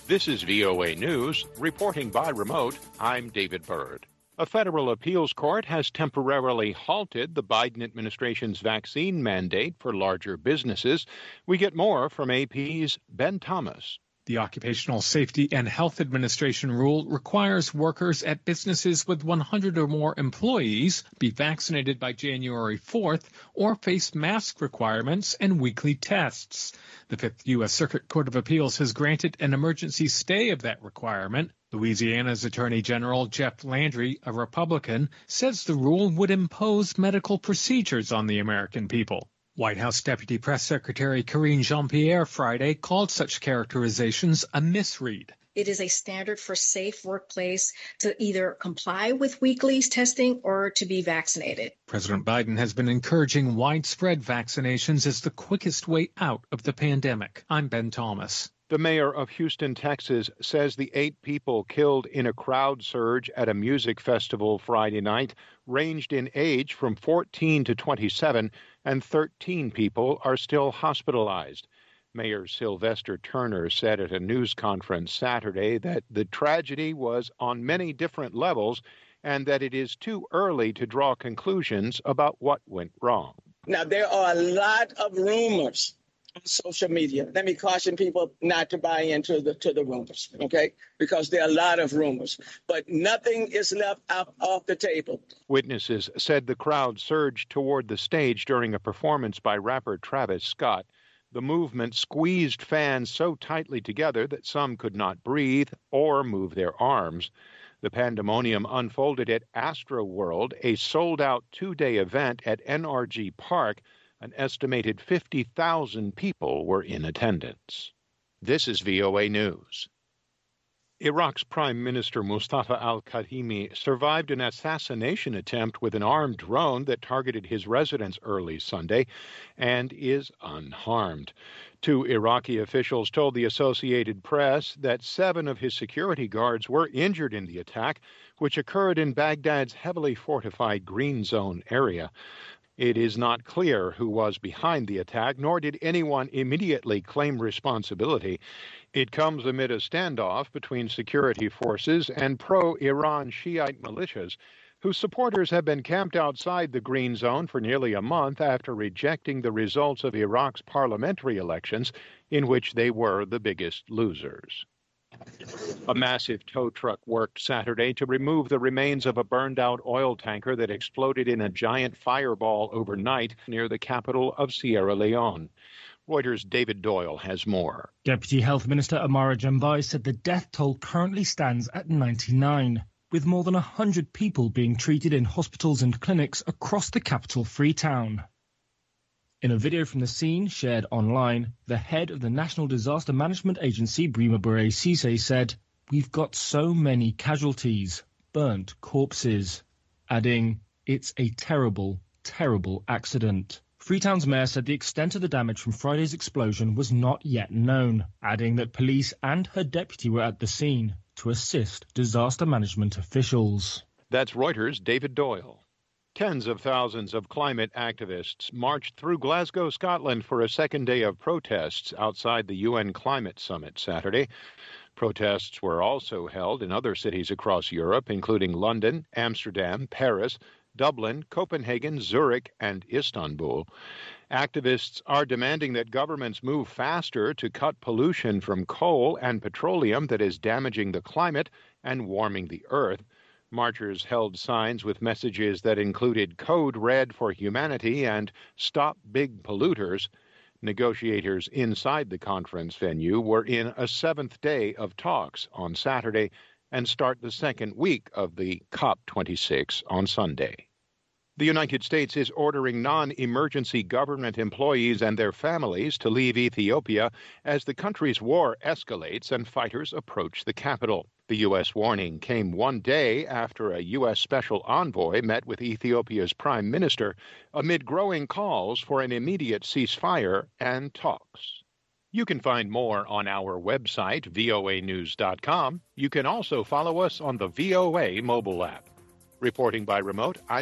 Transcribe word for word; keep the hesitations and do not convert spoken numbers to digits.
This is V O A News, reporting by remote. I'm David Byrd. A federal appeals court has temporarily halted the Biden administration's vaccine mandate for larger businesses. We get more from A P's Ben Thomas. The Occupational Safety and Health Administration rule requires workers at businesses with one hundred or more employees be vaccinated by January fourth or face mask requirements and weekly tests. The Fifth U S Circuit Court of Appeals has granted an emergency stay of that requirement. Louisiana's Attorney General Jeff Landry, a Republican, says the rule would impose medical procedures on the American people. White House Deputy Press Secretary Karine Jean-Pierre Friday called such characterizations a misread. It is a standard for safe workplace to either comply with weekly testing or to be vaccinated. President Biden has been encouraging widespread vaccinations as the quickest way out of the pandemic. I'm Ben Thomas. The mayor of Houston, Texas, says the eight people killed in a crowd surge at a music festival Friday night ranged in age from fourteen to twenty-seven, and thirteen people are still hospitalized. Mayor Sylvester Turner said at a news conference Saturday that the tragedy was on many different levels and that it is too early to draw conclusions about what went wrong. Now, there are a lot of rumors on social media. Let me caution people not to buy into the to the rumors, okay? Because there are a lot of rumors, but nothing is left out off the table. Witnesses said the crowd surged toward the stage during a performance by rapper Travis Scott. The movement squeezed fans so tightly together that some could not breathe or move their arms. The pandemonium unfolded at Astroworld, a sold-out two-day event at N R G Park. An estimated fifty thousand people were in attendance. This is V O A News. Iraq's Prime Minister Mustafa al-Kadhimi survived an assassination attempt with an armed drone that targeted his residence early Sunday and is unharmed. Two Iraqi officials told the Associated Press that seven of his security guards were injured in the attack, which occurred in Baghdad's heavily fortified Green Zone area. It is not clear who was behind the attack, nor did anyone immediately claim responsibility. It comes amid a standoff between security forces and pro-Iran Shiite militias, whose supporters have been camped outside the Green Zone for nearly a month after rejecting the results of Iraq's parliamentary elections, in which they were the biggest losers. A massive tow truck worked Saturday to remove the remains of a burned-out oil tanker that exploded in a giant fireball overnight near the capital of Sierra Leone. Reuters' David Doyle has more. Deputy Health Minister Amara Jambai said the death toll currently stands at ninety-nine, with more than one hundred people being treated in hospitals and clinics across the capital, Freetown. In a video from the scene shared online, the head of the National Disaster Management Agency, Brima Bure Cisse, said, "We've got so many casualties, burnt corpses," adding, "It's a terrible, terrible accident." Freetown's mayor said the extent of the damage from Friday's explosion was not yet known, adding that police and her deputy were at the scene to assist disaster management officials. That's Reuters' David Doyle. Tens of thousands of climate activists marched through Glasgow, Scotland for a second day of protests outside the U N Climate Summit Saturday. Protests were also held in other cities across Europe, including London, Amsterdam, Paris, Dublin, Copenhagen, Zurich, and Istanbul. Activists are demanding that governments move faster to cut pollution from coal and petroleum that is damaging the climate and warming the earth. Marchers held signs with messages that included Code Red for Humanity and Stop Big Polluters. Negotiators inside the conference venue were in a seventh day of talks on Saturday and start the second week of the COP twenty-six on Sunday. The United States is ordering non-emergency government employees and their families to leave Ethiopia as the country's war escalates and fighters approach the capital. The U S warning came one day after a U S special envoy met with Ethiopia's prime minister amid growing calls for an immediate ceasefire and talks. You can find more on our website, V O A news dot com. You can also follow us on the V O A mobile app. Reporting by remote, I'm